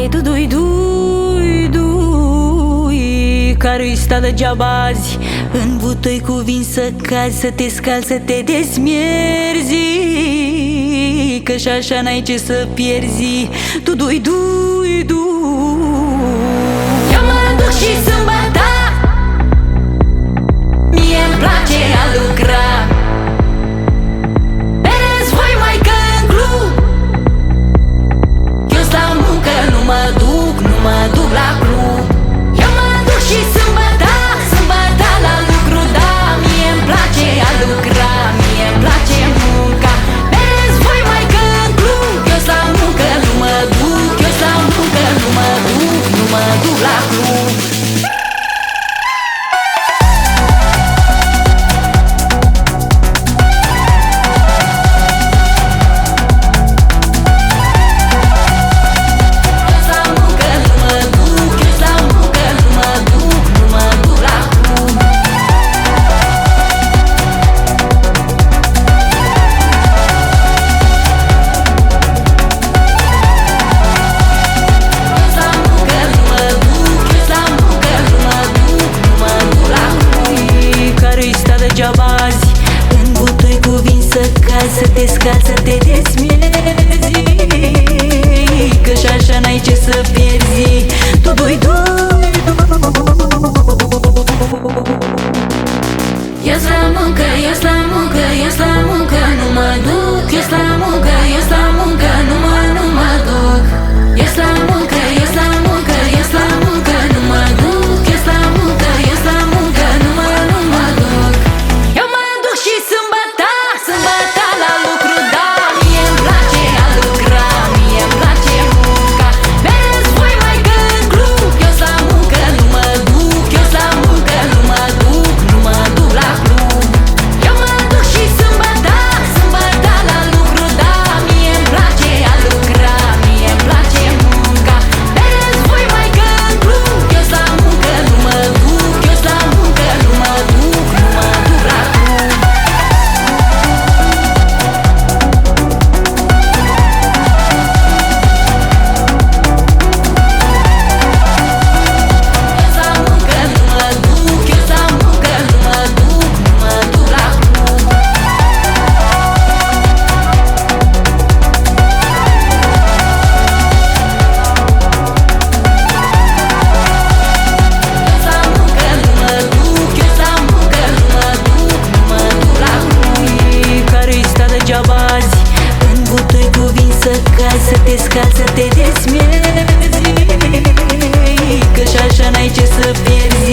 Du-dui-dui-dui, care-i sta degeaba azi. În butoi cuvin să cazi, să te scalzi, să te desmierzi, că și așa n-ai ce să pierzi. Du-dui-dui-dui, eu mă duc și sâmbătă, mie-mi place a lucra. Berez voi mai că în club, eu la muncă nu mă duc, nu mă duc la club. Eu mă duc și sâmbătă, sâmbătă la lucru, da. Mie-mi place a lucra, mie-mi place munca. Berez voi mai că în club, eu la muncă nu mă duc, eu la muncă nu mă duc, nu mă duc la club. În butoi cuvin să cazi, să te scalzi, să te desmierzi, că și așa n-ai ce să pierzi. Du-dui-dui, ies la muncă, ies la muncă, ies la muncă, nu mă duc. Ies la muncă, ies la muncă, nu mă duc. Ies la muncă, ies la muncă, ies la muncă, nu mă duc. Ies la muncă, ies la muncă, nu mă duc. Eu mă duc și sâmbătă, sâmbătă la lucru, da. Mie-mi place a lucra, mie-mi place munca. Berez voi mai că în club, eu la muncă nu mă duc. Eu la muncă nu mă duc, nu mă duc la club. Eu mă duc și sâmbătă, sâmbătă la lucru, da. Mie-mi place a lucra, mie-mi place munca. Berez voi mai că în club, eu la muncă nu mă duc. Eu la muncă nu mă duc, nu mă duc la club. În butoi cuvin să cazi, să te scalzi, să te desmierzi, că și așa n-ai ce să pierzi.